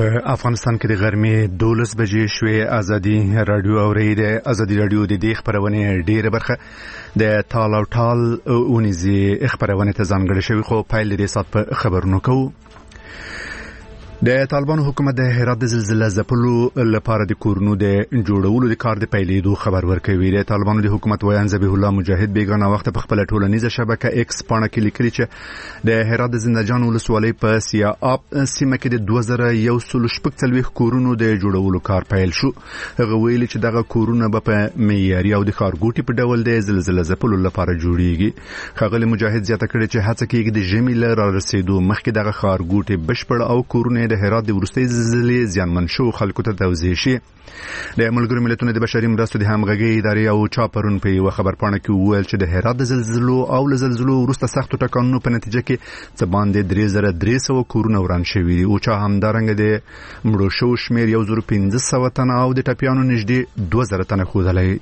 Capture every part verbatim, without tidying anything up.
په افغانستان کې د غرمې دولس بجې شوې. ازادي رادیو اوري د ازادي رادیو د دې خبرونه ډیره برخه د تال او ټال اونیزي خبرونه ته ځانګړې شوی، خو پایل دې سات په خبرونو کوو. د طالبانو حکومت د هرات د زلزلې ځپلو لپاره د کورونو د جوړولو د کار د پیلېدو خبر ورکوي. د طالبانو د حکومت ویان ذبیح الله مجاهد بیگانه وخت په خپل ټولنیزه شبکه ایکس باندې کې لیکلي چې د هرات د زندهجان ولسوالۍ په سیااب سیمه کې د دوه زره یو سل شپږ څلوېښت کورونو د جوړولو کار پیل شو. هغه ویلي چې دغه کورونه به په معیاري او د ښارګوټي په ډول د زلزلې ځپلو لپاره جوړیږي. ښاغلي مجاهد زیاته کړې چې هڅه کېږي د ژمي له رارسېدو مخکې دغه ښارګوټي بشپړ او کورونه د هرات د وروستي زلزلې زیانمن شو خلکو ته توضیح شي. د ملګرو ملتونو د بشري مرستو د همغږي ادارې او چاپرون په یو خبرپاڼه کې وویل چې د هرات د زلزلو او له زلزلو وروسته سختو ټکانونو په نتیجه کې څه باندې درې زره درې سوه کورونه وران شوي دي او چا همدارنګه د مړو شوو شمېر یو زر پنځه سوه تنه او د ټپیانو نږدې دوه زره تنه ښودلی.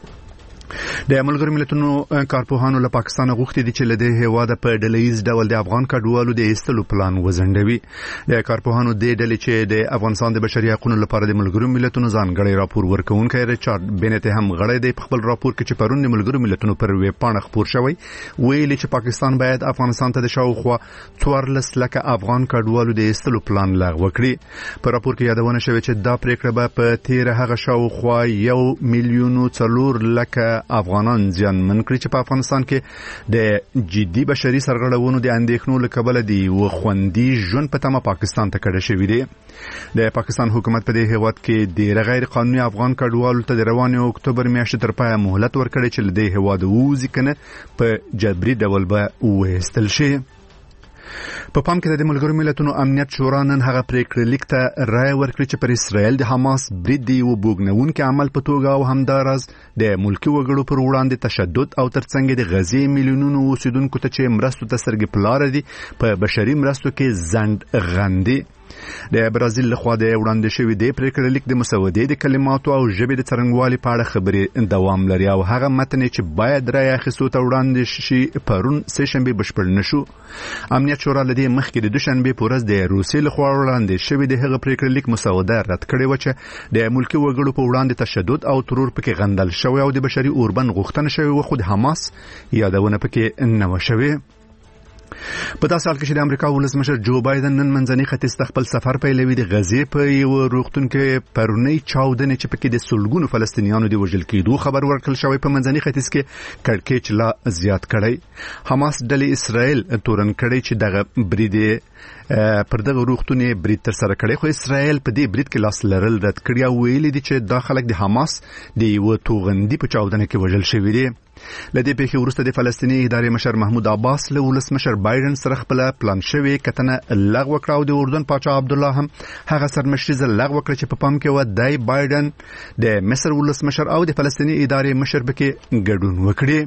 د ملګرو ملتونو کارپوهانو له پاکستان غوښتي دي چې له دې هیواده په ډلهییز ډول د افغان کډوالو د ایستلو پلان وزنډوي. د کارپوهانو د ډلې چې د افغانستان د بشري حقوقو لپاره د ملګرو ملتونو ځانګړی راپور ورکوونکی ریچارډ بینټ هم غړی دی. په خپل راپور کې چې پرون د ملګرو ملتونو پر ویب پاڼه خپور شوی ویلي چې پاکستان باید افغانستان ته د شاوخوا څوارلس لکه افغان کډوالو د ایستلو پلان لغوه کړي. په راپور کې یادونه شوې چې دا پریکړه به په تیر هغه شاوخوا یو میلیون څلور لکه افغانان ځانمن کړي چې په افغانستان کې د جدي بشري سرغړونو د اندېښنو له کبله دی و خوندي ژوند په تمه پاکستان ته کډه شوی دی. د پاکستان حکومت په دې هیواد کې د غیر قانوني افغان کډوالو ته د روانې اکتوبر میاشتې تر پایه مهلت ورکړي چې له دې هیواد ووځي کنه په جبري ډول به وایستل شي. په پام کې د ملګرو ملتونو امنیت شورا نن هغه پریکړه لیک ته رائے ورکړي چې پر اسرائیل د حماس برید دی و بوګنونکو عمل په توګه او همدارز د ملکی وګړو پر وړاندې تشدد او ترڅنګ د غزې میلیونونو اوسیدونکو ته چې مرستو ته سرګې پلار دي په بشري مرستو کې زند غندي. د برازیل لخوا د وړاندې شوی د پریکړه لیک د مسودې د کلماتو او ژبې د څرنګوالي په اړه خبرې دوام لري او هغه متن چې باید رائے اخیستو ته وړاندې شي پرون سه شنبه بشپړ نشو. امنیت شورا لدی مخکې د دوشنبه په ورځ د روسیې لخوا وړاندې شوی د هغه پریکړه لیک مسوده رد کړې و چې د ملکی وګړو په وړاندې تشدد او ترور پکې غندل شوی او د بشري اوربن غوښتنه شوی و خو د حماس یادونه پکې نه و شوی. په داسې حال کې چې د امریکا ولسمشر جو بایدن نن منځني ختیځ ته خپل سفر پیلوي، د غزې په یو روغتون کې پرونی چاودنې چې پکې د سلګونو فلسطینیانو د وژل کېدو خبر ورکړل شوی په منځني ختیځ کې کړکېچ لا زیات کړی. حماس ډلې اسرائیل تورن کړی چې دغه برید پر دغه روغتون برید تر سره کړی، خو اسرائیل په دې برید کې لاس لرل رد کړی او ویلي دي چې دا خلک د حماس د یو توغندي په چاودنه کې وژل شوی دي. لدې پیښې وروسته د فلسطیني ادارې مشر محمود عباس له ولسمشر بایدن سره خپل پلان شوی کتنه لغوه کړه او د اردن پاچا عبد الله هم هغه سرمشري لغوه کړ چې په پام کې و د بایدن د مصر ولسمشر او د فلسطیني ادارې مشر بکې ګډون وکړي.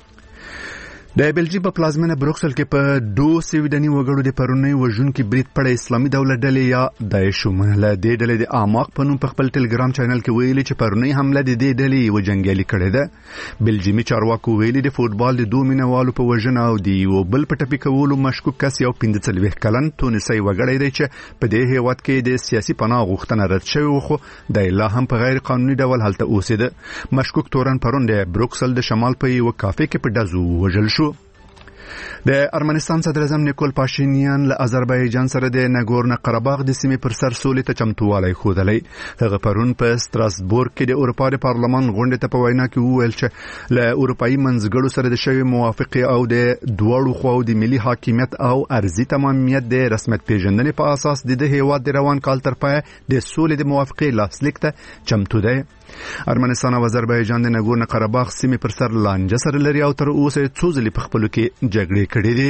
د بلجیم په پلازمینه بروکسل کې په دو سویډني وګړو د پرونی وژونکي برید پړه اسلامي دولت ډلې یا داعش ومنله. د ډلې د اعماق په نوم په خپل ټلګرام چینل کې ویلي چې پرونی حمله د دې ډلې یو جنگیالي کړې ده. بلجیمي چارواکو ویلي د فوټبال د دوه مینوالو په وژنه او د یو بل په ټپي کولو مشکوک کس یو پنځه څلوېښت کلن تونسي وګړی دی چې په دې هیواد کې د سیاسي پناه غوښتنه رد شوی و خو د لا هم په غیر قانوني ډول هلته اوسېده. مشکوک تورن پرون د بروکسل د شمال په یو کافې کې په ډزو وژل شو. د ارمنستان صدر اعظم نیکول پاشینیان له آذربایجان سره د ناګورنو قرهباغ د سیمې پر سر سولې ته چمتووالی ښودلی. هغه پرون په ستراسبورګ کې د اروپا د پارلمان غونډې ته په وینا کې وویل چې له اروپایي منځګړو سره د شوی موافقې او د دواړو خواو د ملي حاکمیت او ارضي تمامیت د رسمیت پیژندنې په اساس د دې هیواد د روان کال تر پایه د سولې د موافقې لاسلیک ته چمتو دی. ارمنستان او آذربایجان د ناګورنو قرهباغ سیمې پر سر لانجه سره لري او تر اوسه څو ځلې په خپلو کې جګړې کړې دي.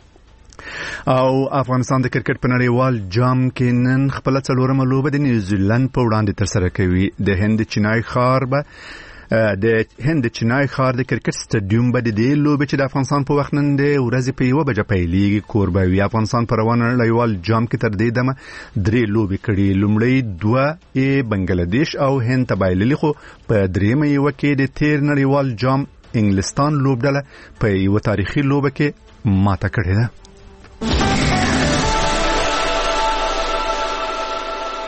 او افغانستان د کرکټ په نړیوال جام کې نن خپل څلورمه لوبه د نیوزیلند په وړاندې تر سره کوي. د هند چینای ښار به د هند چینای ښار د کرکټ سټاډیوم به د دې لوبې چې د افغانستان په وخت نن د ورځې په یوه بجه پیلېږي کوربوي. افغانستان په روان نړیوال جام کې تر دې دمه درې لوبې کړي. لومړی دوه یې بنګلاديش او هند ته بایللي، خو په درېیمه یوه کې د تیر نړیوال جام انګلستان لوبډله په یوه تاریخي لوبه کې ماته کړې ده.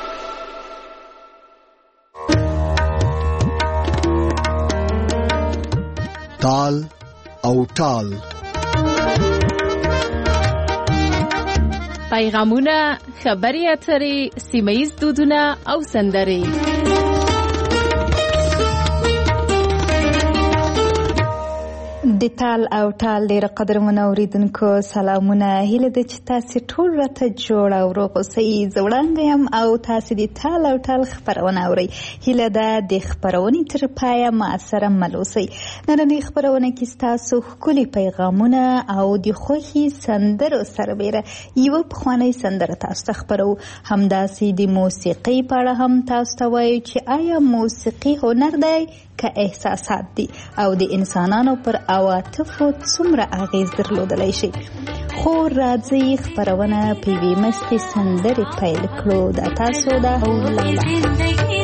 تال او ټال. پیغامونه، خبري اترې، سیمه‌ییز دودونه او سندرې. د تال او ټال ډېر قدرمن اوریدونکو سلامونه. هیله ده چې تاسو ټول راته جوړ او روغ اوسئ. زه وړاندې یم او تاسو د تال او ټال خپرونه اورئ. هیله ده د خپرونې تر پایه ما سره مل اوسئ. نننۍ خپرونه کې ستاسو ښکلي پیغامونه او د خوښې سندرو سربیره یوه پخوانۍ سندره تاسو ته خپرو. همداسې د موسیقۍ په اړه هم تاسو ته وایو چې آیا موسیقي هنر دی که احساسات دي او د انسانانو پر عواطفو څومره اغیز درلودلی شي. خو راځئ خپرونه په یوې مستې سندرې پیل کړو. دا تاسو ده او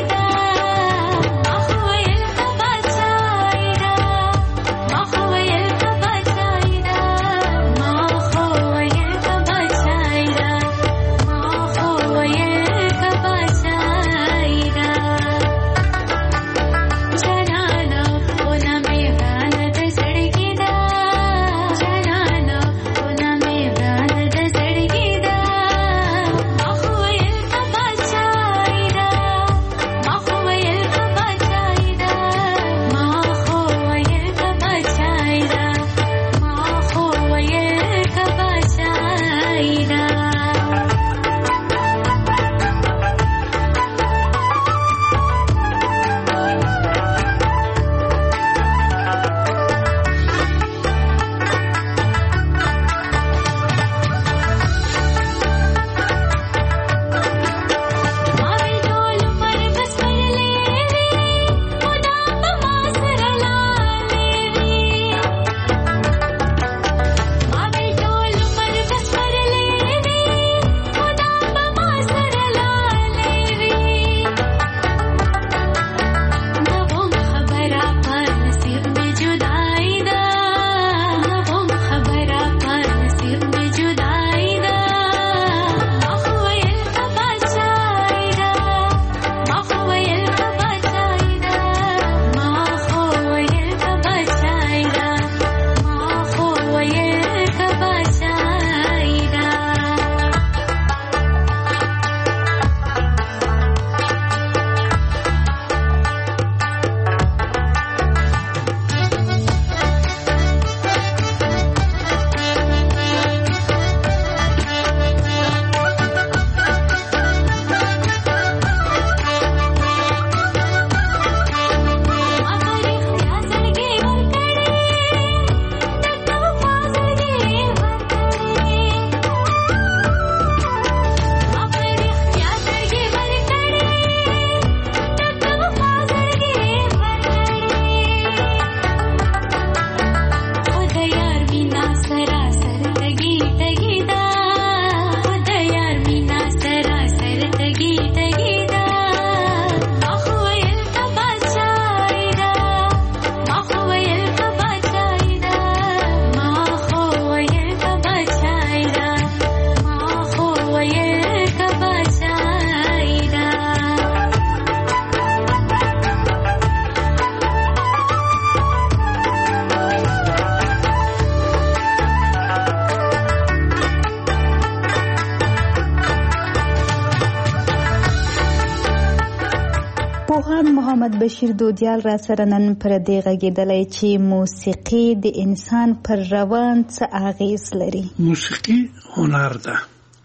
محمد بشیر دودیال را سره نن پر دې غږېدلی چې موسیقي د انسان پر روان څه اغیز لري. موسیقي هنر ده.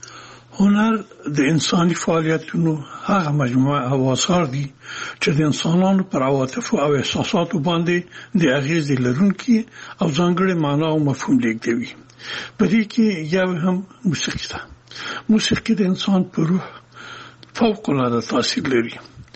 هنر د انساني فعالیتونو هغه مجموعه او آثار دي چې د انسانانو پر عواطف او احساساتو باندې د اغیز لرونکي او ځانګړي معنا او مفهوم لیږدوي. په دې کې یو هم موسیقي ده. موسیقي د انسان پر روح فوق العاده تاثیر لري،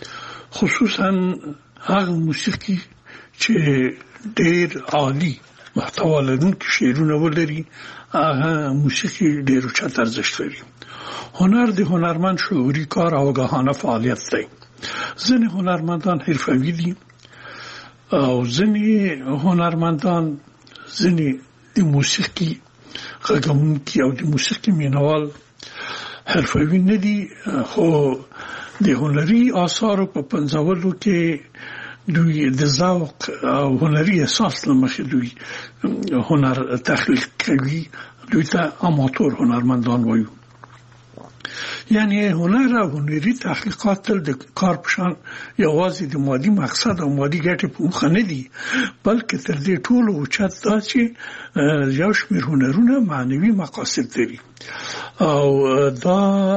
خصوصا هغه موسیقي چې ډېر عالی محتوا لرونکي شعرونه ولري. هغه موسیقي ډېر اوچت ارزښت لري. هنر د هنرمند شعوري کار او آگاهانه فعالیت دی. ځینې هنرمندان حرفوي دي او ځینې هنرمندان ځینې د موسیقي غږونکي او د موسیقي مینوال حرفوي نه دي، خو د هنري آثارو په پنځولو کې دوی د ذوق او هنري اساس لمخې دوی هنر تخلیق کوي، دوی ته اماتور هنرمندان وایو. یعنی هنر او هنري تحقیقات تل د کار په شان یوازې د مادي مقصد او مادي ګټې په مخه نه دي، بلکې تر دې ټولو اوچت دا چې یو شمېر هنرونه معنوي مقاصد لري او دا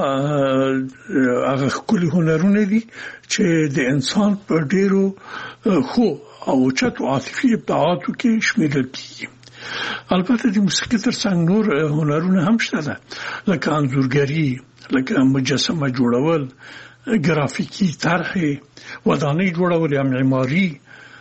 هغه ښکلي هنرونه دي چې د انسان په ډېرو ښو او اوچتو عاطفي ابداعاتو کې شمیرل کېږي. البته د موسیقي ترڅنګ نور هنرونه هم شته ده، لکه انځورګري، لکه مجسمه جوړول، ګرافیکي طرحې، ودانۍ جوړول یا معماري،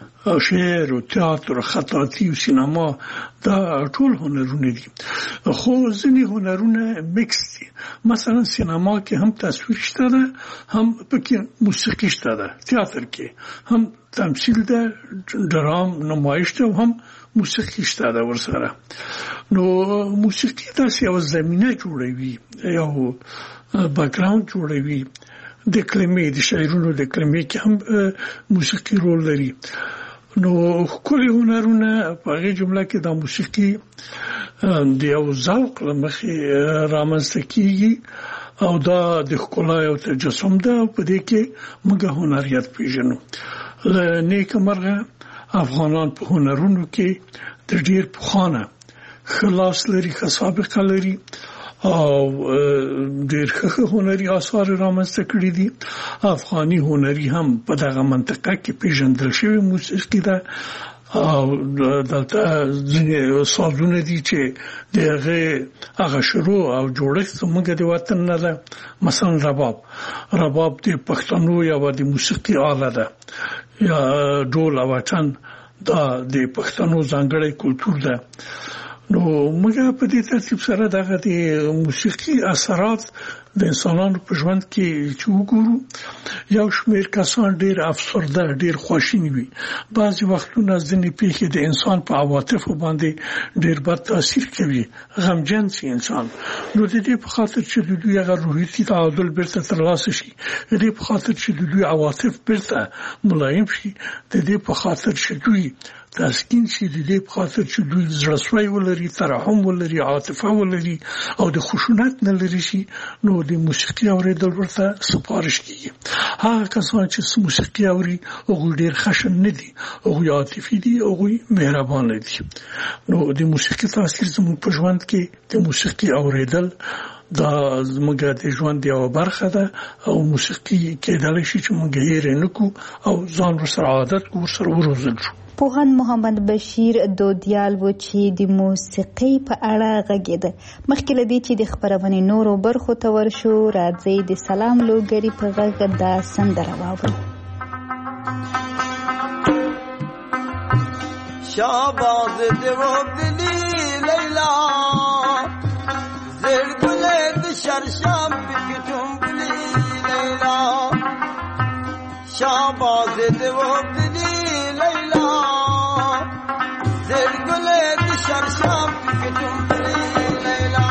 شعر او تئاتر، خطاطي او سینما، دا ټول هنرونه دي. خو ځینې هنرونه میکس دي، مثلا سینما کې هم تصویر شته ده، هم پکې موسیقي شته ده، تئاتر کې هم تمثیل ده، ډرام نمایش ده، هم موسیقي شته ده ورسره. نو موسیقي داسې یو زمینه جوړوي، یو بیکګراوند جوړوي. د کلمې د شاعرونو د کلمې کې هم موسیقي رول لري. نو ښکلي هنرونه په هغې جمله کې د موسیقي د یو ذوق له مخې رامنځته کېږي او دا د ښکلا یو تجسم ده او په دې کې موږ هنریت پېژنو. له نیکه مرغه افغانان په هنرونو کې د ډېر پخوانه ښه لاس لري، ښه سابقه لري او ډېر ښه هنري آثار رامنځته کړي دي. افغاني هنري هم په دغه منطقه کې پېژندل شوی موسیقي ده او دلته ځینې سازونه دي چې د هغې هغه شروع او جوړښت زموږ د وطن نه ده. مثلا رباب رباب د پښتنو یوه د موسیقي آله ده، یا ډول او اټن دا د پښتنو ځانګړی کلتور ده. نو موږ په دې ترتیب سره دغه د موسیقي اثرات د انسانانو په ژوند کې چې وګورو، یو شمېر کسان ډېر افسرده، ډېر خواشیني وي. بعضې وختونه ځینې پېښې د انسان په عواطفو باندې ډېر بد تاثیر کوي، غمجن شي انسان. نو د دې په خاطر چې د دوی هغه روحیتي تعادل بیرته ترلاسه شي، د دې په خاطر چې د دوی عواطف بیرته ملایم شي، د دې په خاطر چې دوی تسکین شي، د دې په خاطر چې دوی زړهسوی ولري، ترحم ولري، عاطفه ولري او د خشونت نه لرې شي، نو د موسیقي اورېدل ورته سپارش کېږي. هغه کسان چې موسیقي اوري هغوی ډېر خشن نه دي، هغوی عاطفي دي، هغوی مهربانه دي. نو د موسیقي تاثیر زموږ په ژوند کې د موسیقي اورېدل دا زموږ د ژوند یوه برخه ده او موسیقي کېدلی شي چې موږ هېر یې نه کړو او ځان ورسره عادت کړو، ورسره وروزل شو. پوهاند محمد بشیر دودیال و چې د موسیقۍ په اړه غږېده. مخکې له دې چې د خپرونې نورو برخو ته ورشو، راځئ د سلام لوګري په غږ دا سندره واورو. شاباز دیو دلی لیلا زیر گله د شرشم بکتم بلی لیلا شاباز دیو دلی لیلا زیر گله د شرشم بکتم بلی لیلا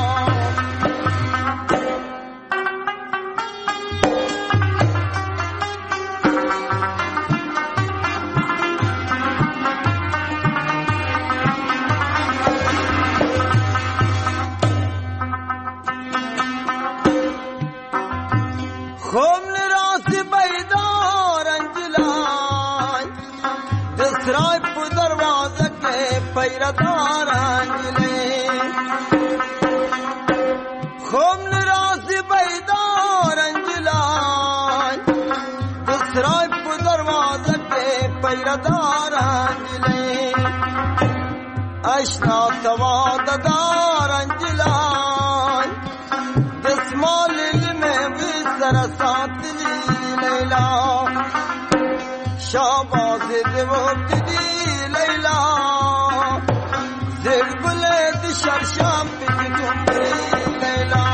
خوم نراسی بیدار انجلای دسرائی پو دروازه کے پیردار انجلی خوم نراسی بیدار انجلای دسرائی پو دروازه کے پیردار انجلی اشنا تواددار انجلای دسمال سرسات لیلا شاباز دیوت دی لیلا زیر گلد شرشم بکتم لیلا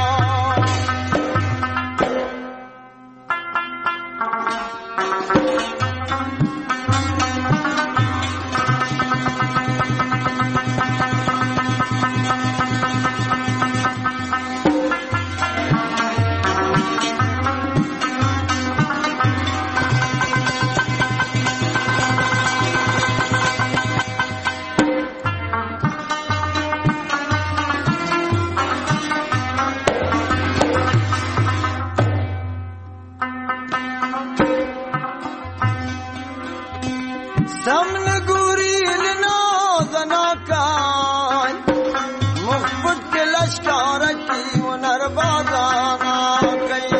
زمن گوری لنازنا کای مخبت کے لشکارکی و نربازانا کئی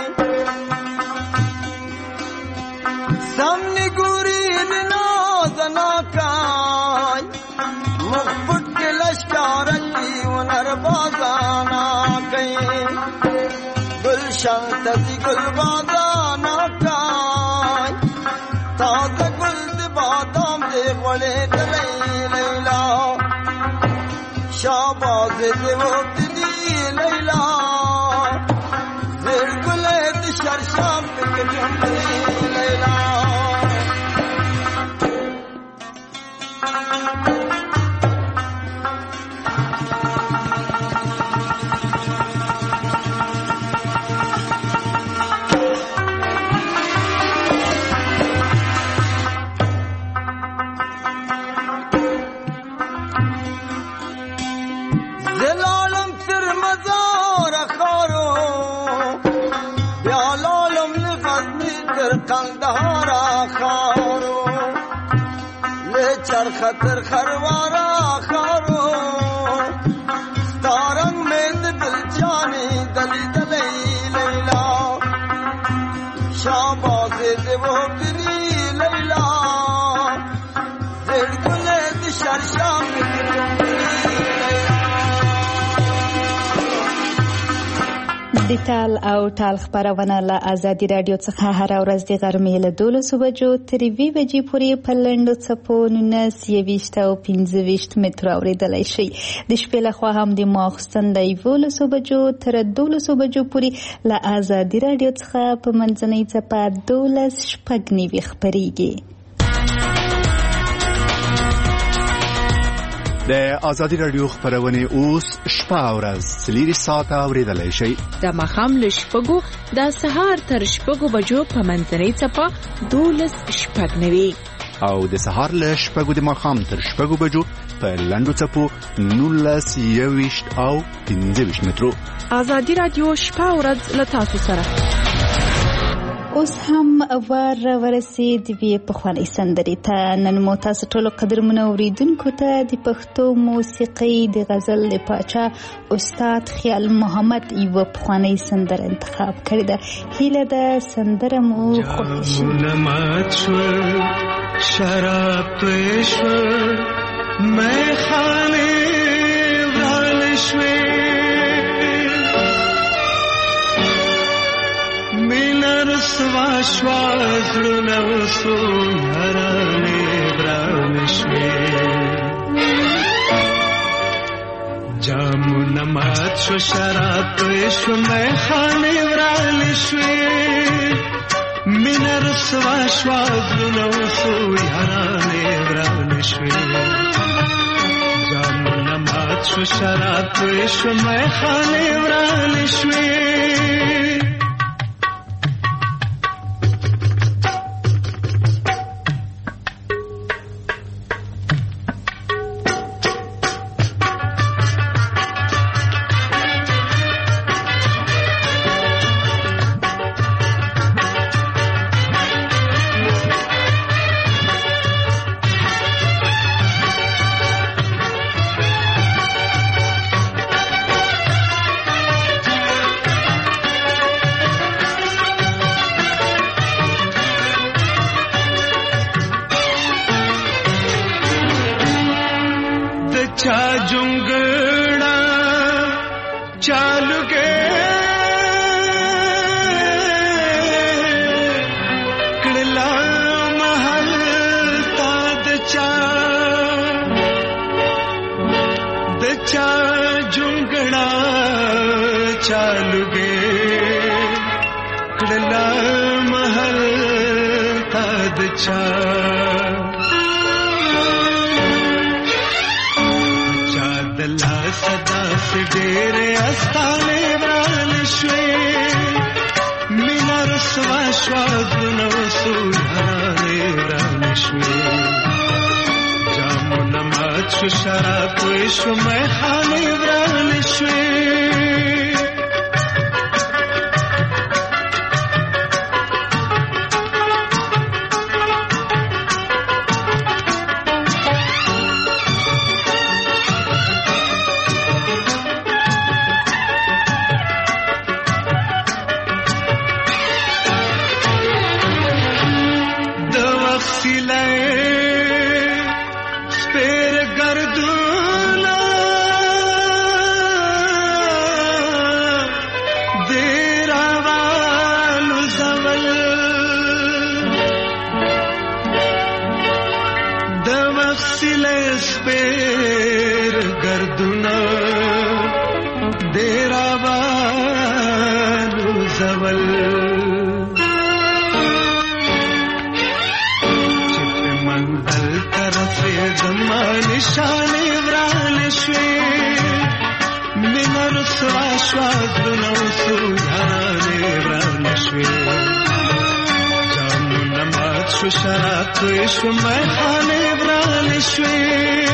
زمن گوری لنازنا کای مخبت کے لشکارکی و نربازانا کئی گلشن تزی گل بازانا کای تازه گل دی بادام دی غولی دلی لیلا شاباز دی وقت دی لیلا زیر گلی دی شرشام بکجم دی لیلا قندهارا خارو له چرخطر خروارا خارو ستارنگ میں دل جانی دلی دلی لیلا شاباز دیو دلی لیلا زیر گلے دی شرشام د ټال او ټال خبرونه له ازادي رادیو څخه هر ورځ د غرمې له دولسو بجو تر یوې بجې پورې په لنډو څپو نولس یویشت او پنځه ویشت مترو اورېدلی شئ. د شپې لخوا هم د ماخوستن د یولسو بجو تر دولسو بجو پورې له ازادي رادیو څخه په منځنۍ څپه دولس شپږ نوي خپرېږي. د ازادي رادیو خبرونه اوس شپه او ورځ سلیری ساعته اوریدلای شي. د ماښام له شپږو د سهار تر شپږو بجو په منځنۍ څپه دولس شپږ نوي او د سهار له شپږو د ماښام تر شپږو بجو په لنډو څپو نولس یویشت او پنځه ویشت مترو. ازادي رادیو شپه او ورځ له تاسو سره. اوس هم ور ورسید وی پخوانی سندرې ته. نن مو تاسو ټولو قدرمنو اوریدونکو ته د پښتو موسیقۍ د غزل د پاچا استاد خیال محمد یو پخوانی سندره انتخاب کړې ده. هیله ده سندره مو خوښ شي. شراب پېښو مې خانه والشوي رسوا شوازلونه وسو هرانه برانشوي جامونه مات شو شراب شو میخانه ورالشوي مینه رسوا شوازلونه وسو هرانه برانشوي جامونه مات شو شراب شو میخانه ورالشوي وسیله سپیر گردونه دیر آوالو زول د وسیله سپیر گردونه دیر آوالو زول نشانه وران شوي من رسوا شوازونه وسوزانه وران شوي جانونه مات شو شراب توی شو میخانه وران شوي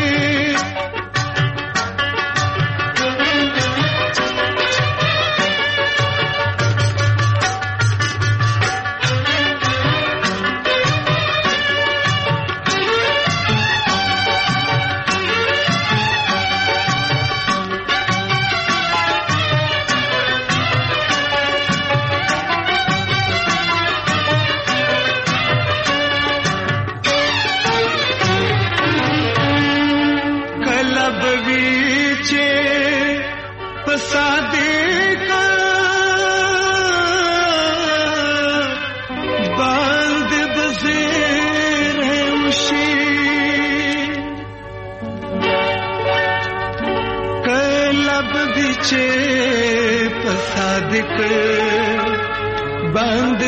बंद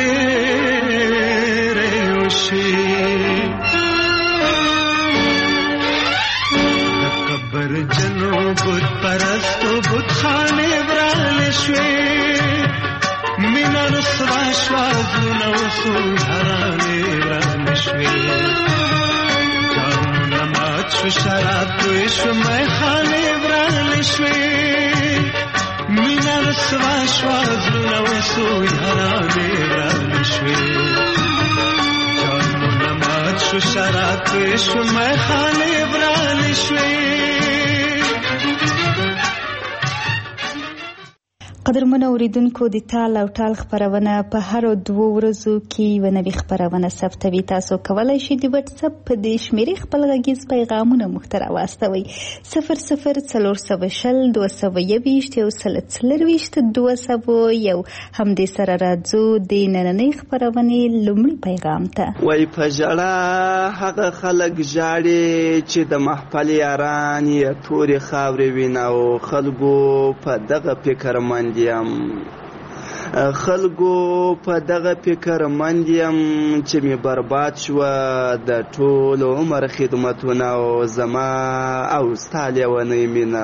बज़ेरे उशी कब्र जनो बुत परस्तो बुत खाने वराल शवे मिना रुसवा श्वाजुना सुधाराने वराल शवे जान नमाज शराब तुश मैं खाने वराल शवे मिना रुसवा श्वाजुना सुधाराने वराल शवे जान नमाज शराब तुश मैं खाने वराल शवे قدرمن اوریدونکو د تال او ټال خبرونه په هر دوه ورځو کې یو نوې خبرونه ثبتوي. تاسو کولای شئ د واتس اپ په دې شمیرې خپل غږیز پیغامونه موږ ته راواستوئ. صفر صفر څلور سوه شل دوه سوه یوویشت یو سل څلرویشت دوه سوه یو. همدې سره راځو د نننۍ خبرونې لومړي پیغام ته. وای په ژړا هغه خلک ژاړي چې د محفل یاران یې تورې خاورې وینه او خلکو په دغه فکر مند یم خلکو په دغه فکر مند یم چې می برباد شوه د ټول عمر خدمتونه او زما او ستا لیونۍ مینه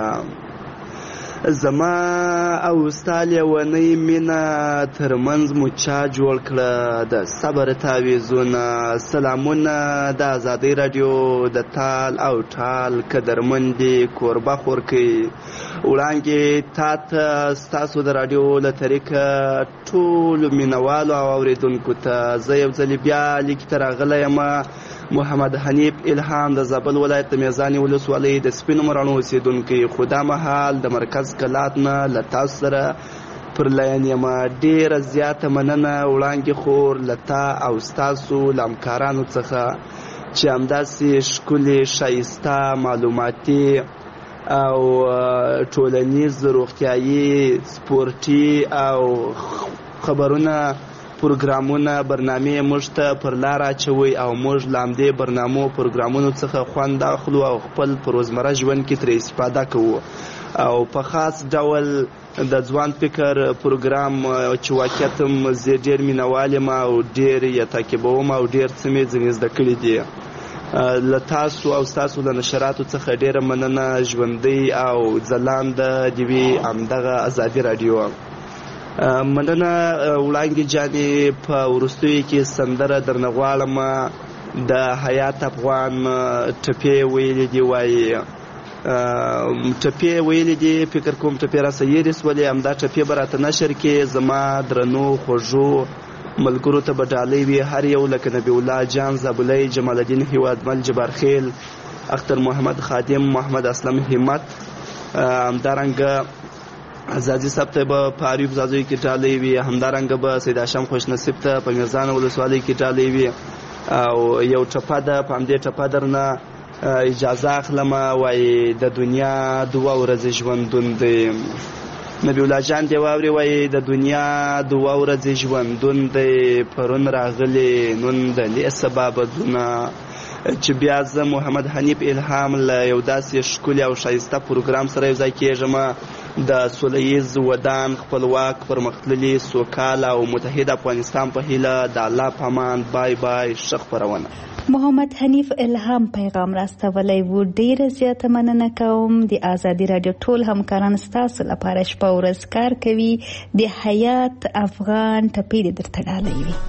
زما او ستا لیونۍ مینه ترمنځ مو چا جوړ کړه د صبر تعویضونه. سلامونه د ازادۍ راډیو د تال او ټال قدرمندې کوربه خورکۍ وړاندې تا ته ستاسو د راډیو له طریقه ټولو مینوالو او اورېدونکو ته زه یو ځلې بیا لیک ته راغلی یم. محمد حنیف الهام د زابل ولایت د میزانې ولسوالۍ د سپینو مراڼو اوسېدونکی، خو دا مهال د مرکز کلات نه له تاسو سره پر لاین یم. ډېره زیاته مننه وړاندې خور له تا او ستاسو له همکارانو څخه چې همداسې ښکلې ښایسته معلوماتي او ټولنیز روغتیایي سپورټي او خبرونه پروګرامونه برنامې موږ ته پر لار اچوي او موږ له همدې برنامو پروګرامونو څخه خوند اخلو او خپل په روزمره ژوند کې ترې استفاده کوو. او په خاص ډول د ځوان فکر پروګرام چې واقعیت هم زه ډېر مینوال یم او ډېر یې تعقیبوم او ډېر څه مې ځینې زده کړي دي. له تاسو او ستاسو له نشراتو څخه ډېره مننه. ژوندۍ او ځلانده دې وي همدغه ازادي راډیو. مننه وړانګې جانې. په وروستیو کې سندره درنه غواړم د حیات افغان ټپې ویلې دي وایي ټپې ویلې دي فکر کوم ټپې راسه یېرې سولې همدا ټپې به راته نشر کې زما درنو خوږو ملګرو ته به ډالۍ وي هر یو لکه نبی الله جان زابلی، جمال الدین هیوادمل، جبار خیل، اختر محمد خادم، محمد اسلم همت، همدارنګه ازادي صاحب ته به په اریوب زازوی کې ډالۍ وي، همدارنګه به سید هاشم خوشنصیب ته په میرزان ولسوالۍ کې ډالۍ وي، او یو ټپه ده په همدې ټپه درنه اجازه اخلم. وایي د دنیا دوه ورځې ژوندون دی. نبی الله جان دی واوري وایي د دنیا دوه ورځې ژوندون دی، پرون راغلی نن د لې سبا بدونه. چې بیا زه محمد حنیف الهام له یو داسې ښکلي او ښایسته پروګرام سره یو ځای کېږم د سوله ییز ودان خپلواک پرمختللي سوکاله او متحد افغانستان په هیله. د الله په امان. بای بای. ښه خپرونه. محمد حنیف الهام پیغام راستولی و. ډیره زیاته مننه کوم. د ازادي راډیو ټول همکاران ستاسو لپاره شپه ورځ کار کوي. د حیات افغان ټپې دې درته ډالۍ وي.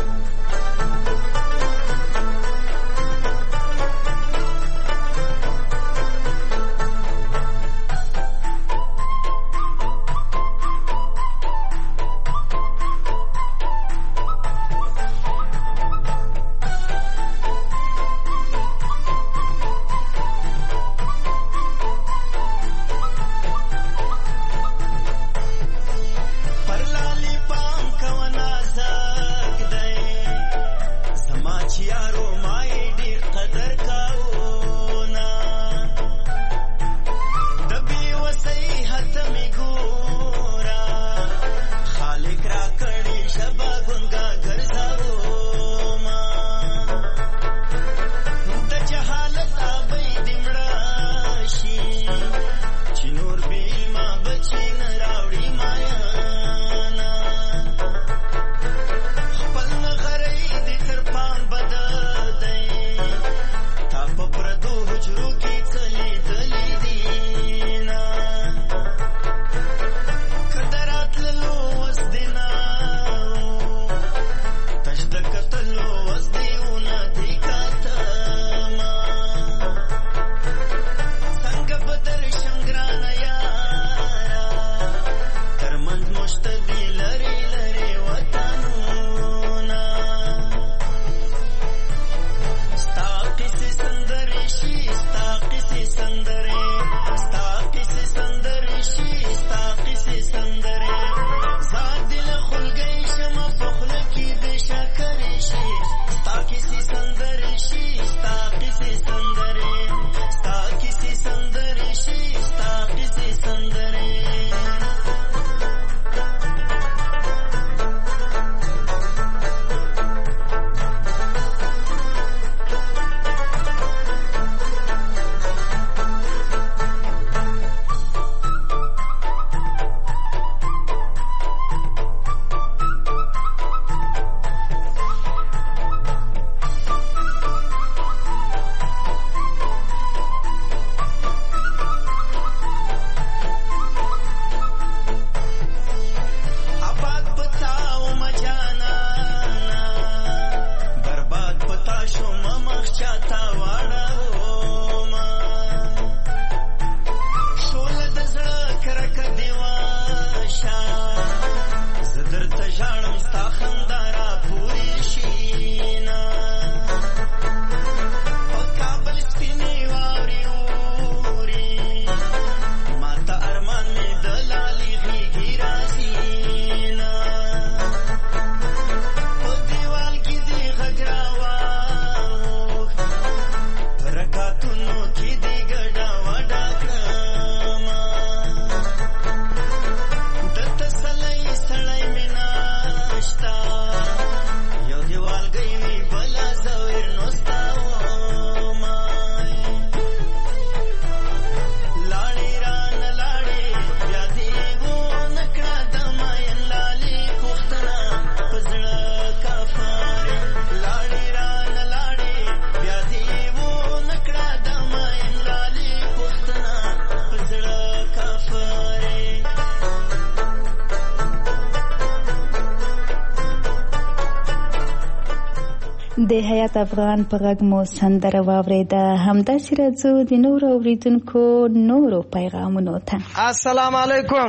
د حیات افغان په غږ مو سندره واورېده. همداسې راځو د نورو اورېدونکو نورو پیغامونو ته. السلام علیکم.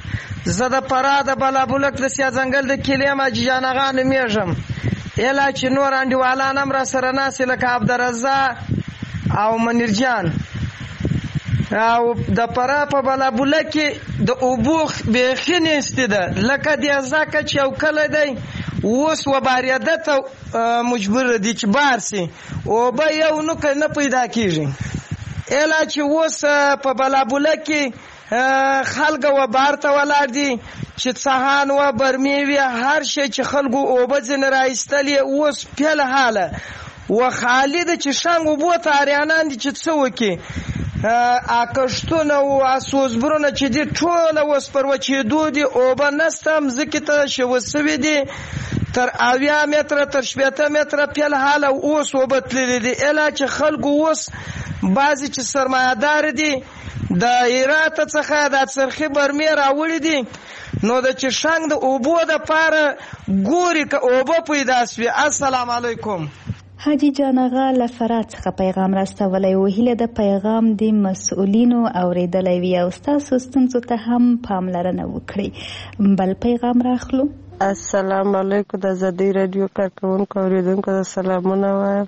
زه د فراه د بلابلک د سیا ځنګل د کلي یم حاجي جان اغا نومیږم. ایله چې نور انډیوالان هم را سره ناست لکه عبدالرزا او منیر جان. او د فراه په بلابلک کې د اوبو بیخي نیستې ده لکه د ځکه چې یو کلی دی اوس وبارېده ته مجبور دي چې بار سي اوبه یو نوکه نه پیدا کېږي اله چې اوس په بلابوله کې خلک وبار ته ولاړ دي چې څهان و برمې وي هر شی چې خلکو اوبه ځینې راایستلې اوس فعل حاله و خالي ده چې شنګ اوبو ته اریانان دي چې څه وکړي کښتونه او سوزبرونه چې دي ټوله اوس پر وچېدو دي اوبه نسته مځکې ته شوه سوي دي تر اویا متره تر شپېته متره فعل حاله اوس اوبه تللي دي اله چې خلکو اوس بعضې چې سرمایهدار دي د هراته څخه د څرخي برمې راوړي دي نو د چې شنګ د اوبو دپاره ګوري که اوبه پیدا سوي. السلام علیکم. حاجي جان آغا له فراه څخه پیغام راستولی و. هیله د پیغام د مسؤلینو اوریدلی وي او ستاسو ستونزو ته هم پاملرنه وکړئ. بل پیغام راخلو. السلام علیکم. د ازادي راډیو کارکوونکو اوریدونکو د سلامونه وایم.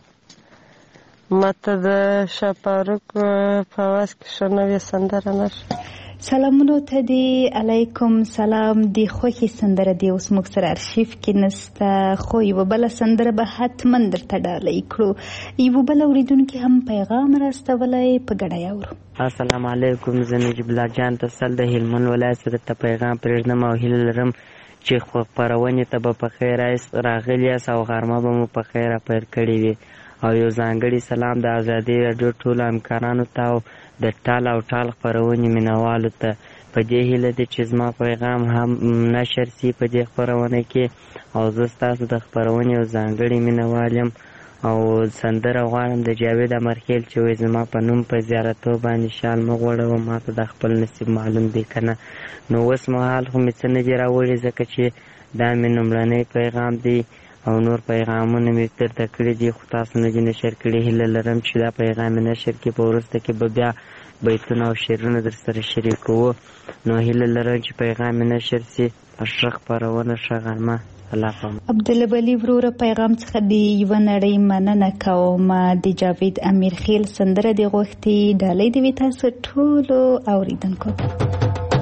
ماته د شاپاروک په اواز کې ښه نوې سندره نشته. سلامونو ته دی. علیکم سلام. دی خوښې سندره دی اوس موږ سره ارشیف کې نسته خو یوه بله سندره به حتما درته ډالۍ کړو. یوه بله اوریدونکي هم پیغام راستولی په ګډه یې اورو. السلام علیکم. زه نجیب الله جان تسل د هلمند ولایت څخه درته پیغام پرېږدم او هیله لرم چې خپرونې ته به په خیر راغلي یاست او غرمه به مو په خیر راپیل کړې وي او یو ځانګړي سلام د ازادي راډیو ټولو همکارانو ته او د ټال او ټال خپرونې مینوالو ته. په دې هیله ده چې زما پیغام هم نشر سي په دې خپرونه کې او زه ستاسو د خپرونې یو ځانګړی مینوال یم او سندره غواړم د جاوید امرخیل چې وایي زما په نوم په زیارتو باندې شال مه غوړوه ما ته د خپل نصیب معلوم دی که نه. نو اوس مهال خو مې څه نه دي راوړي ځکه چې دا مې لومړنی پیغام دی او نور پیغامونه مې درته کړي دي خو تاسو نه دي نشر کړي. هیله لرم چې دا پیغام مې نشر کړي په وروسته کې به بیا بیتونه او شعرونه در سره شریکوو. نو هیله لرم چې پیغام مې نشر سي. ښه خپرونه ښه غرمه. عبدالبلی وروره پیغام څخه دی یوه نړۍ مننه کوم. د جاوید امیرخیل سندره دی غوښتي ډالۍ دې وي تاسو ټولو اوریدونکو ته.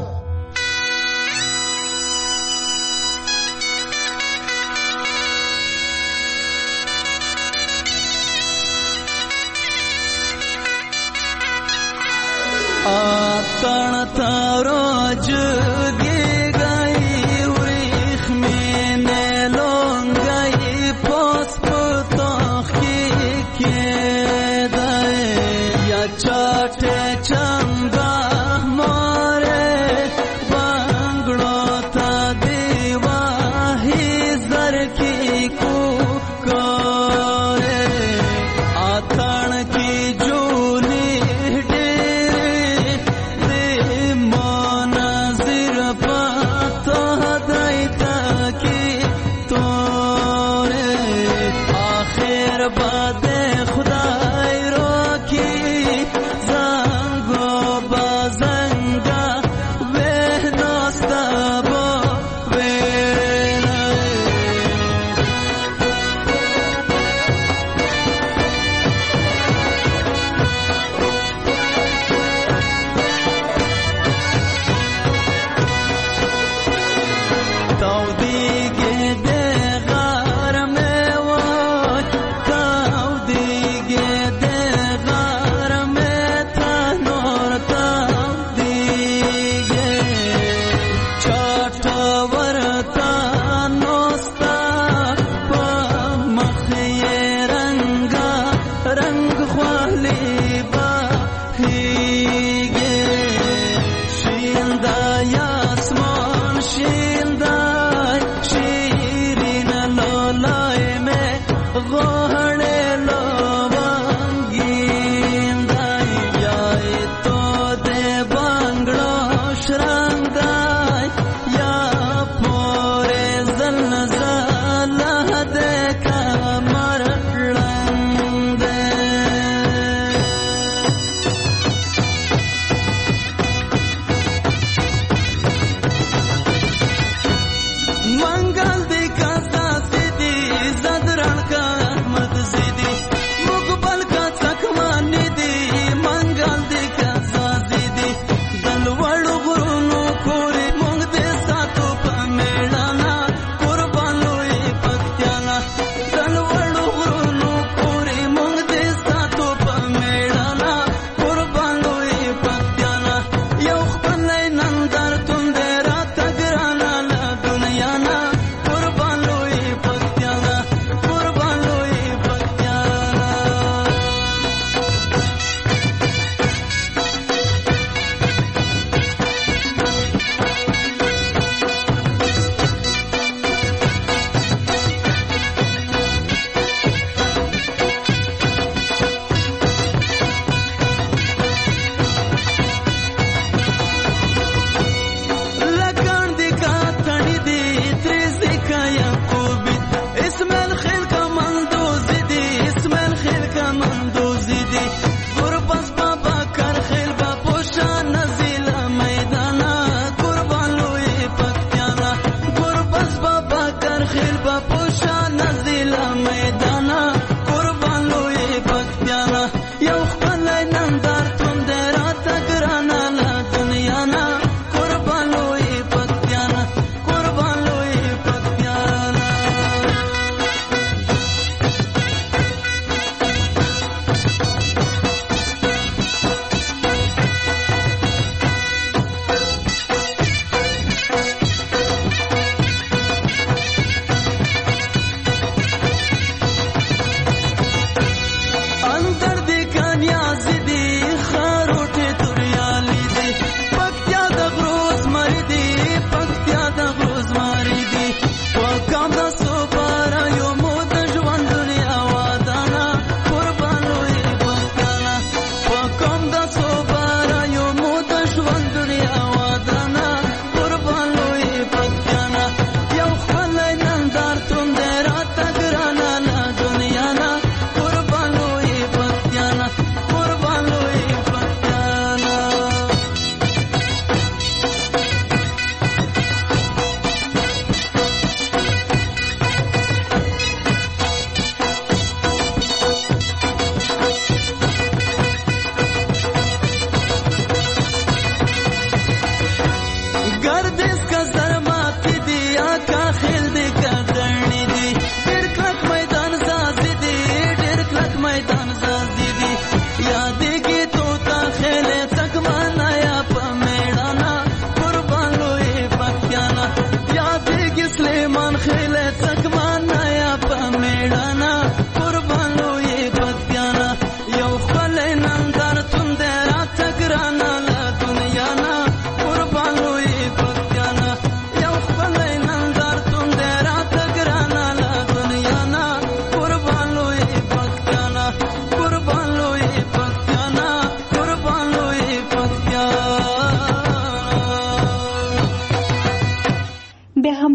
آتن تاراج دی گئی وریخ میں نیلون گئی پاس پتاخ کی کے دائے یا چاٹے چنگا مارے بانگڑو تا دیواہی زر کی کو کارے آتن کی جولی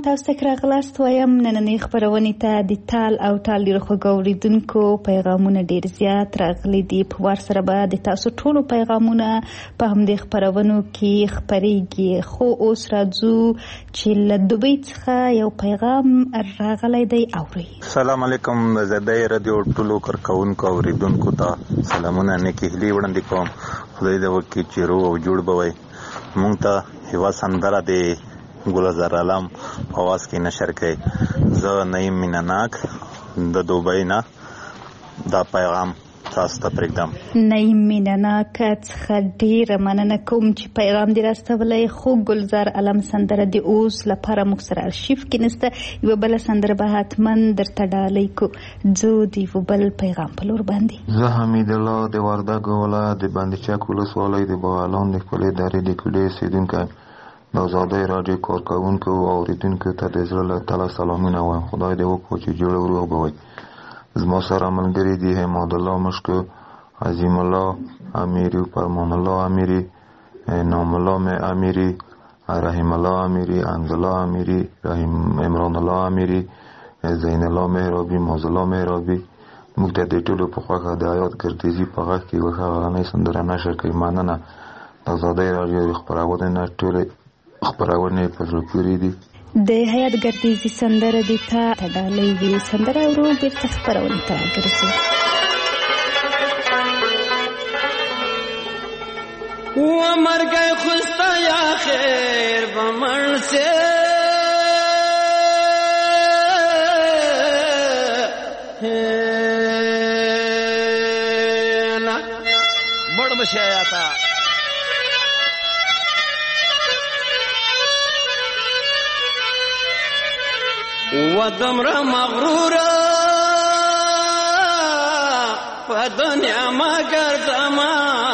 تاسو ته راغلاست وایم نننۍ خپرونې ته د تال او تال ډېرو خوږو اورېدونکو پیغامونه ډېر زیات راغلي دي. په وار سره به د تاسو ټولو پیغامونه په همدې خپرونو کې خپرېږي. خو اوس راځو چې له دوبۍ څخه یو پیغام راغلی دی. اورئ. السلام علیکم. زه د رادیو ټولو کارکوونکو اورېدونکو ته سلامونه نیکې هیلې وړاندې کوم. خدای دې وکړي چې روغ او جوړ به وئ. مونږ ته یوه سندره د ګلزار عالم په اواز کې نشر کړئ. زه نعیم مینهناک د دوبۍ نه دا پیغام تاسو ته پرېږدم. نعیم مینهناک څخه ډېره مننه کوم چې پیغام دې راستولی. خو ګلزار عالم سندره د اوس لپاره موږ سره ارشیف کې نسته. یوه بله سندره به حتما درته ډالۍ کو. ځو د یوه بل پیغام په لور باندې. زه حمید الله د وردګو ولایت د بندچک ولسوالۍ د بغلان د خپلې درې د کلي اوسېدونکی د ازادۍ راډیو کارکوونکو او اورېدونکو ته د زړه له تله سلامونه وایم. خدای دې وکړو چې جوړ او روغ به وئ. زما سره ملګري دي حماد الله مشکو، عظیم الله امیری، فرمان الله امیری، نام الله امیری، رحیم الله امیری، انز الله امیری، رحیم عمران الله امیری، زین الله مهرابی، موز الله مهرابی. موږ ته د ټولو په خوښه د حیات ګردیزي په غږ کې یوه ښه غرنۍ سندره نشر کوي. مننه. د ازادۍ راډیو د خپرونې نه ټولې خپرونې په زړه پورې دي. د حیات ګردیزي سندره دې ته ډالۍ وي. سندره ورو بېرته خپرونې ته راګرځو. ومرګی خوستا یا خیر بمړ سے مړ بشه آتا ودمر مغرورا په دنیا ما ګرځما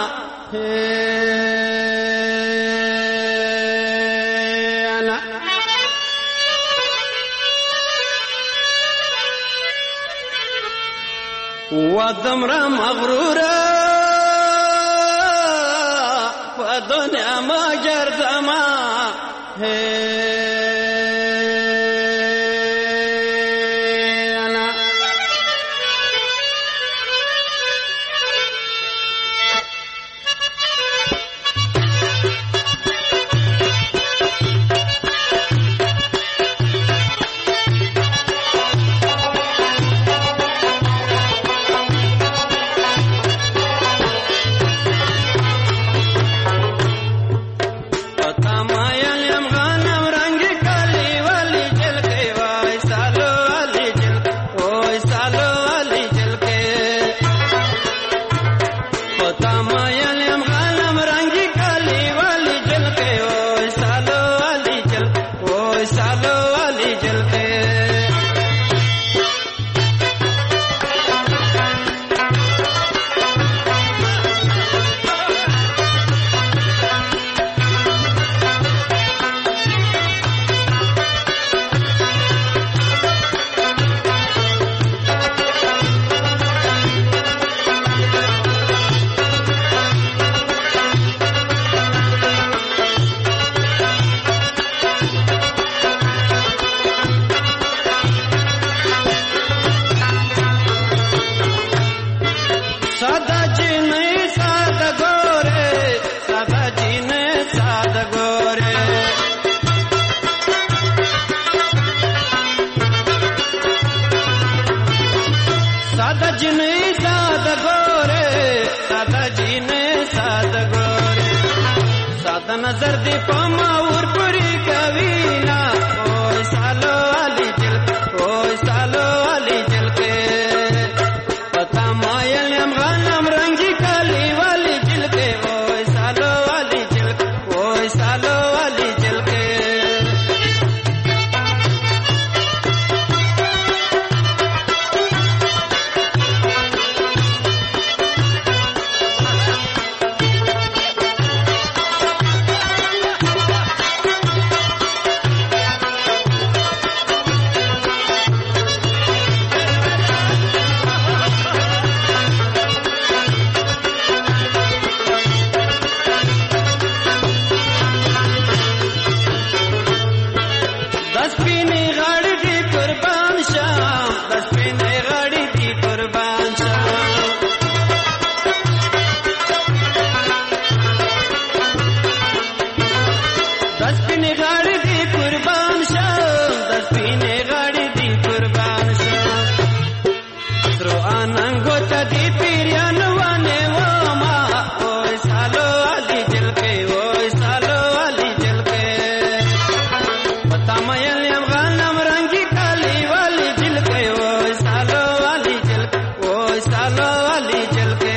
انا ودمر مغرورا په دنیا ما ګرځما नजर दी पमा और पूरी कवीना ओ सालो वाली जल ओ सालो वाली जल के पता मायल हम गनम रंगी काली वाली जल के ओ सालो वाली जल ओ सालो वाली जल के پاننګو ته دی پیریان ونه و ما وای سالو علي جلکې وای سالو علي جلکې پتا مې لم غنم رنگي کالي والی جلکې وای سالو علي جلکې وای سالو علي جلکې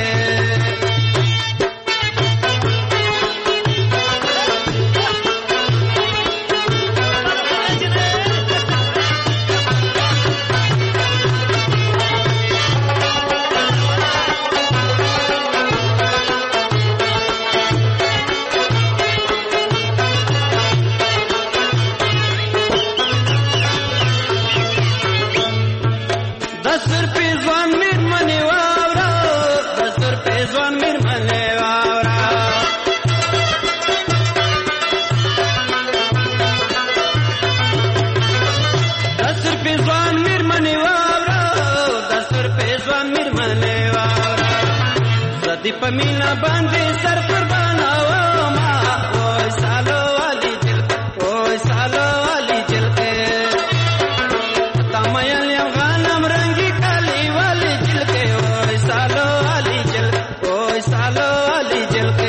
پمینا باندې سر قربانا و ما وای سالو علي جلکې وای سالو علي جلکې تامایل یم غنم رنگي کالي والی جلکې وای سالو علي جلکې وای سالو علي جلکې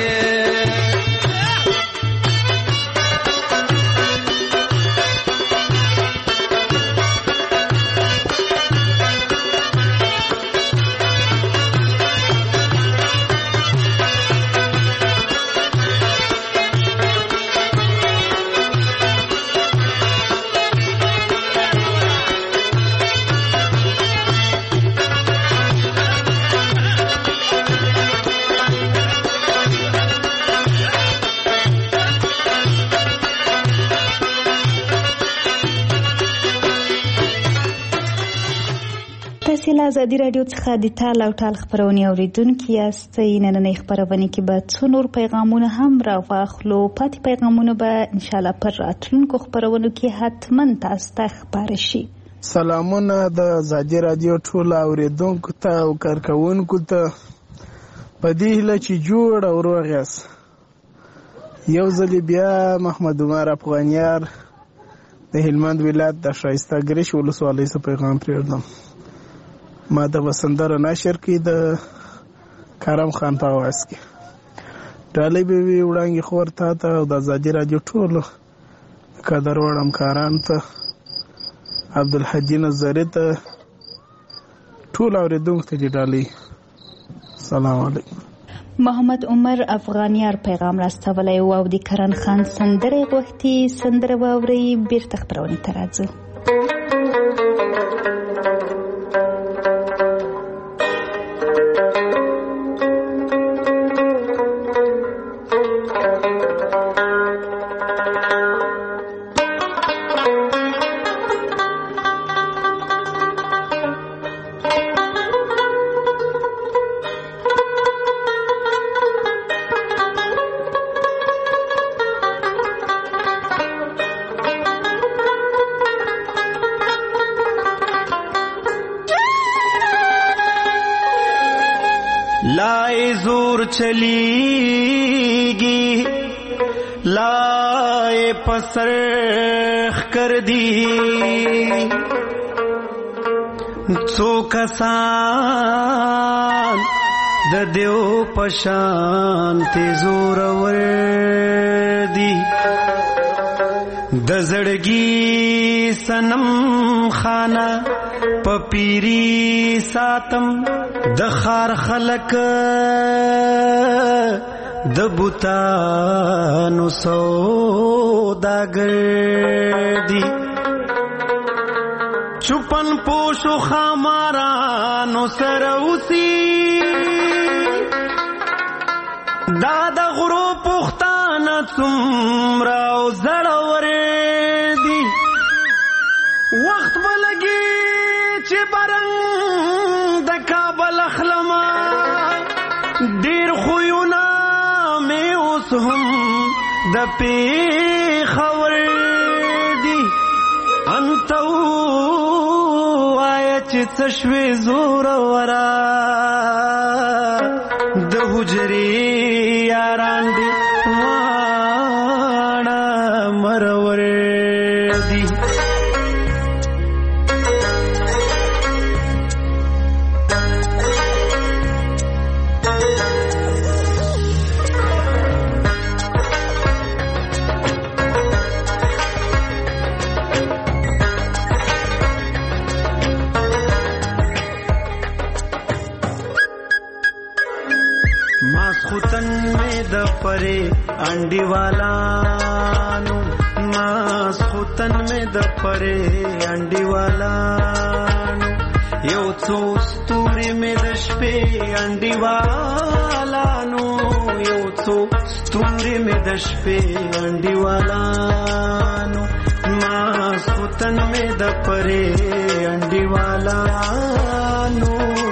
له ازادي راډیو څخه د ټال او ټال خبرونه اوریدونکو یاست. نننۍ خبرونه کې به څو نور پیغامونه هم راواخلو. پاتې پیغامونه به ان شاء الله پر راتلونکو خبرونو کې حتما تاسو ته خبر شي. سلامونه د ازادي راډیو ټول اوریدونکو ته او کارکونکو ته په دې هیله چې جوړ او روغ یاست. یو ځل بیا محمد عمر افغانیار د هلمند ولایت د شایسته ګریش ولسوالۍ څخه پیغام پرېږدم. ما د وسندره نشر کې د کرم خان په आवाज کې ډالۍ به وي وړاندې خور ته ته او د ازادي راډیو ټولو قدر وړ همکاران ته عبدالحجي نظري ته ټول اورېدونکو ته ډالۍ. سلام علیکم. محمد عمر افغانیار پیغام راستولی و او د کرن خان سندره غوښتي. سندره واورئ بیرته خپرونې ته راځو. لائے زور چلیگی لائے پسرخ کر دی څو کسان د دیو پشان ته زور ور دی د زړګي سنم خانه پپیری ساتم د خار خلق د بوتانو سوداګر دی چپن پوشو خامارانو سروسی دا د غرو پختانه څومره او زړور دی وخت بلګي چې برنګ د کابل اخلما ډیر خوونه مې اوس هم د پیښور دی انتو آیا چې څه شوې زور ورا د حجرې یاران دی واړه مرور دی ماسختن میں د پرې انډي والانو ماسختن میں د پرې انډي والانو یو څو ستوري مې د شپې انډي والانو یو څو ستوري مې د شپې انډي والانو ماسختن مې د پرې انډي والانو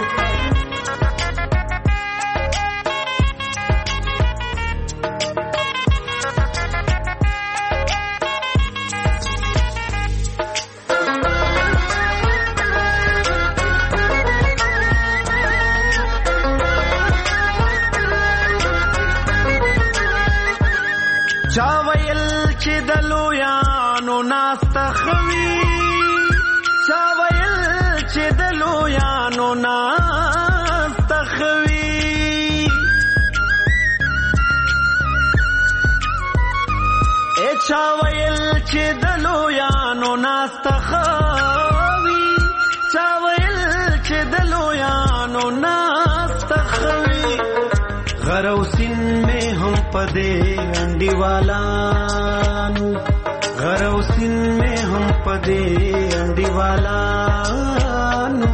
چاویل چې د لویانو ناسته خوي چاویل چې د لویانو ناسته خوي ای چاویل چې د لویانو ناسته خوي چاویل چې د لویانو ناسته خوي غروسین میں ہم پدے انڈی والانو غروسین میں ہم پدے انڈی والانو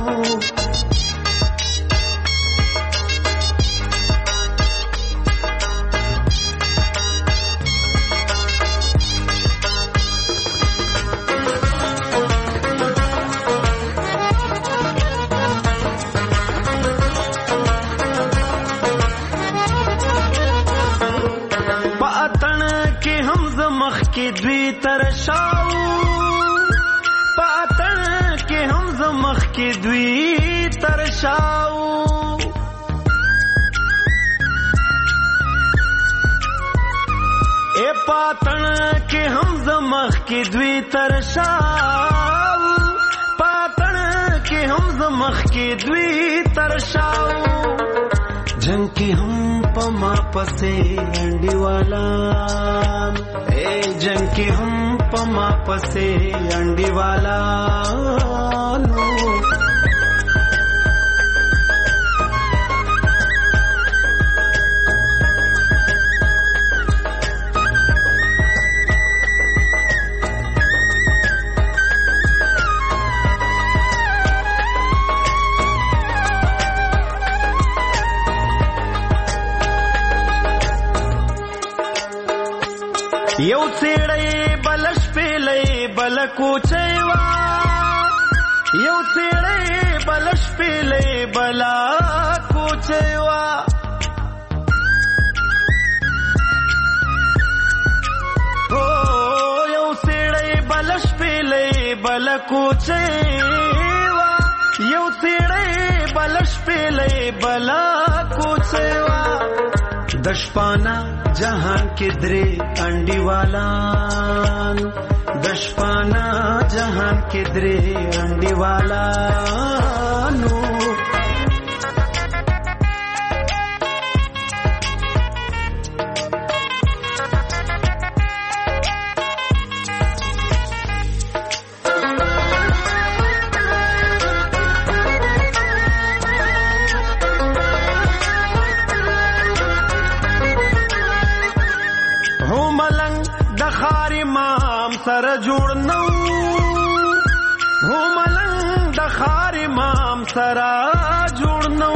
کی دوی ترشاو پاتن کے ہم زمخ کی دوی ترشاو اے پاتن کے ہم زمخ کی دوی ترشاو پاتن کے ہم زمخ کی دوی ترشاو جنگ کی ہم پما پسے انڈی والا اے جنگ کی ہم پما پسے انڈی والا نو یو سیړی بلش پیلې بل کوچېوا یو سیړی بلش پیلې بل کوچېوا او یو سیړی بلش پیلې بل کوچېوا یو سیړی بلش پیلې بل کوچېوا دشپانا جہان کے درے انڈی والان دشپانا جہان کے درے انڈی والانو سر جوړ نو هو ملنګ د خار امام سره جوړ نو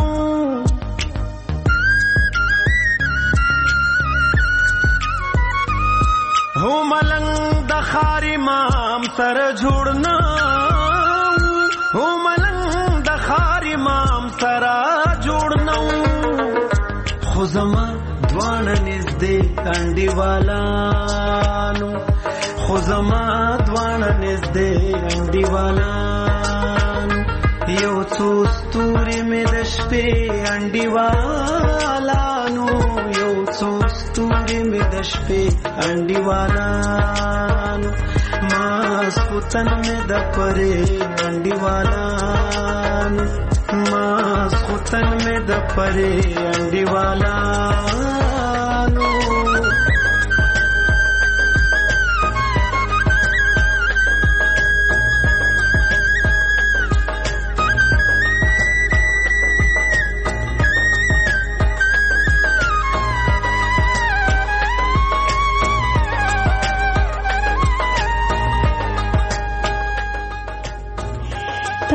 هو ملنګ د خار امام سره جوړ نو هو ملنګ د خار امام سره جوړ نو خو زما دوانه نږدې انډي والانو خو زما دوانه نږدې انډي والانو یو څو ستوري مې د شپې انډي والانو یو څو ستوري مې د شپې انډي والانو ماسختن مې د پرې انډي والانو ماسختن مې د پرې انډي والانو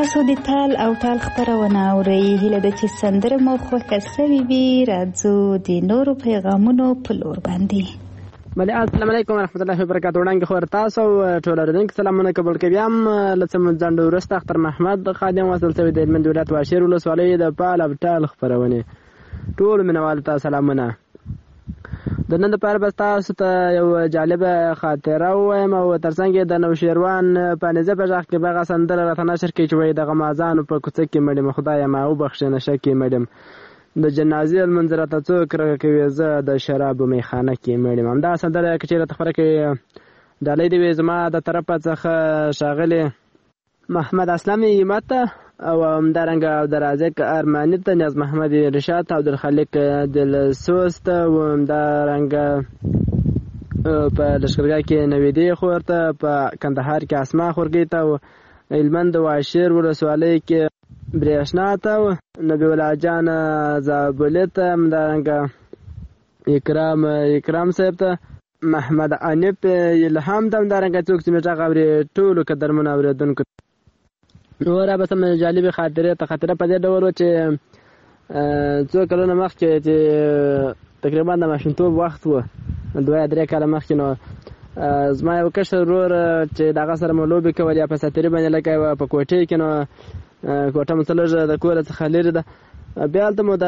تاسو د تال او تال خبرونه اورئ. هیله ده چې سندره مو خوښه سوې وي. راځو د نورو پیغامونو په لور باندې. بله السلام علیکم ورحمت الله وبرکاتو. وړاندې خبر تاسو ټول اورېدونکو سلامونه قبول کوي. هم لڅ ځنډ وروسته اختر محمد خادم وصل شوی د هلمند ولایت واشیر ولسوالۍ د پال او تال خبرونه. ټول مینوالو ته سلامونه. د نن لپاره به تاسو ته یو جالبه خاطره ووایم او ترڅنګ د نوشیروان په نظر په ځخ کې به سندره راته نشر کې چې وای د غمازانو په کوڅه کې مړم خدای ما او بخښنه شکه مړم د جنازې المنظره ته څوک راکوي زه د شراب میخانه کې مړم. هم دا سندره چې راته خبره کې ډالۍ دی زما د طرفه څخه شاغله محمد اسلامي ماته او همدارنګه عبدالرازق ارماني ته، نیاز محمد رشاد، عبدالخالق دلسوست او همدارنګه په لشکرګاه کې نویدی خورته، په کندهار کې اسما خورګی ته، هلمند واشیر ولسوالۍ کې برېښنا ته، نبی الله جان زابلې ته، همدارنګه اکرام اکرام صاحب ته، محمد انیب الهام ته، همدارنګه څوک چې مټه غوړي ټولو قدرمنو اوریدونکو نو را به سم جالبه خاطره ته خاطره په دې ډول چې څو کلونه مخکې چې تقریبا د ماشومتوب وخت و، دوه درې کاله مخکې، نو زما یو کشر ورور چې دغه سره مو لوبې کولې په ساتري باندې لکه په کوټې کې، نو کوټه مو څلور د کور څخه لرې ده. بیا هلته مو د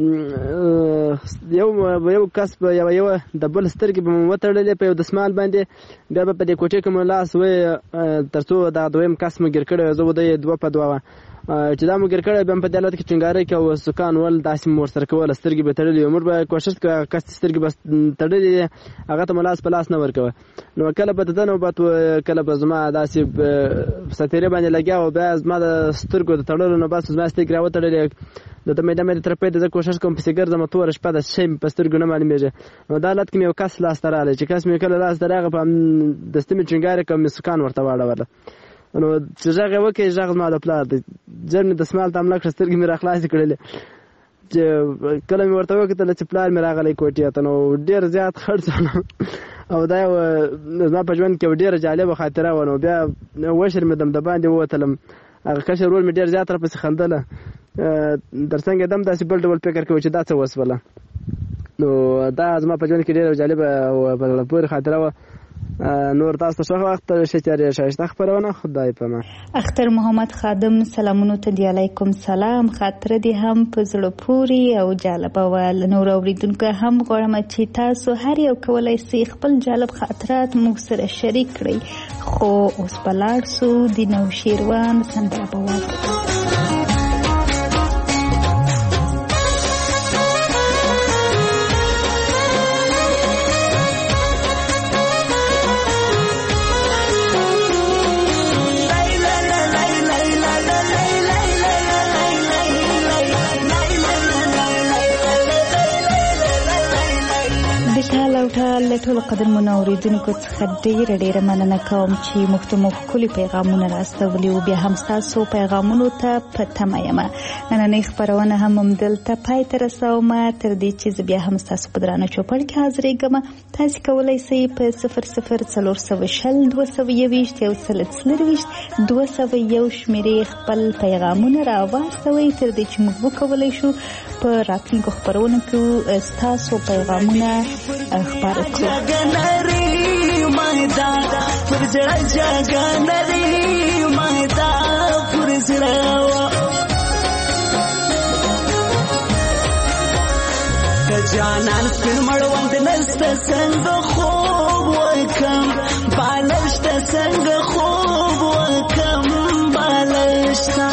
یو یو کس په یو یو د بل سترګې به مو وتړلې په یو دسمال باندې، بیا به په دې کوټې کې مو لاس وی تر څو دا دویم کس مو ګیر کړی، زه به د دوه په دوه چې دا مو ګیر کړی بیا په دې حالت کې ټینګارې کې او سکان ول داسې مو ورسره کول، سترګې به تړلې موږ به کوشش کوو کس سترګې بس تړلې هغه ته مو لاس په لاس نه ورکوه. نو کله به د نوبت کله به زما داسې ستیرې باندې لګیا او بیا زما د سترګو د تړلو نو بس زما سترګې راوتړلې د مېده مېده تر پېټه زه کوشش کوم پسې ګرځم توره شپه د شی په سترګو نه معلومېږي. نو دا حالت کې مې یو کس لاسته راغلی چې کس مې کله لاسته راغی په دستي مې چنګارې کړم مې سکان ورته واړوله. نو چې غږ یې وکړې غږ زما د پلار دی، ژر مې دسمال ته حمله کړه، سترګې مې راخلاصې کړلې. چې کله مې ورته وکتل چې پلار مې راغلی کوټې ته، نو ډېر زیات خرڅونه او دا یو زما په ژوند کې ډېره جالبه خاطره وه. نو بیا وشرمېدم د باندې ووتلم، هغه کشر ورور مې ډېر زیات راپسې خندله، درڅنګ دم داسې بل ډول فکر کوي چې دا څه وسوله. نو دا زما په ژوند کې ډېره جالبه او په زړه پورې خاطره وه. نور تاسو ښه وخت شچارې ښایسته خپرونه. خدای په امان. اختر محمد خادم سلامونو ته دی علیکم سلام. خاطره دې هم په زړه پورې او جالبه وه. نور اوریدونکو هم غواړم چې تاسو هر یو کولی سئ خپل جالب خاطرات موږ سره شریک کړئ. خو اوس به لاړ سو د نوشیروان سندره به واورو. له ټولو قدرمنو اوریدونکو څخه ډېره ډېره مننه کوم چې موږ ته مو ښکلي پیغامونه راستولي او بیا هم ستاسو پیغامونو ته په تمه یم. نننۍ خپرونه هم همدلته پای ته رسوم. تر دې چې زه بیا هم ستاسو په درانه چوپړ کې حاضرېږم. تاسې کولی سئ په صفر صفر څلور سوه شل دوه سوه یوویشت یو سل څلرویشت دوه سوه یو شمېرې خپل پیغامونه راواستوئ، تر دې چې موږ وکولی شو په راتلونکو خپرونو کې ستاسو پیغامونه خپاره کړو. جاګنري مایدا پر زړه جاګنري مایدا پر زړه جانان سپین مړوند نسته څنګه خوب وکم بالشته څنګه خوب وکم بالشته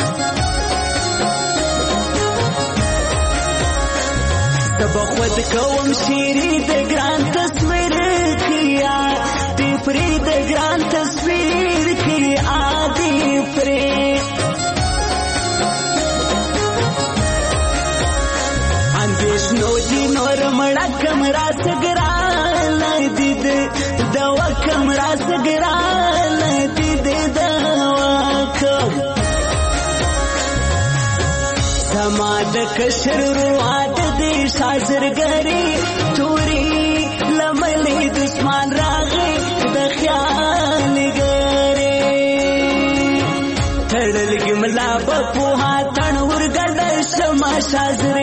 تب خود کوم شیری د ګران تصویر کیا دی پری د ګران تصویر کیا دی پری اندیش نو دی نور مړه کمرا سګران دید دوا کمرا سګران دید دوا کم زما د کشر روات دی شازرګری توري لملې دشمن راغی د خیال ګری تړل ګملا شازر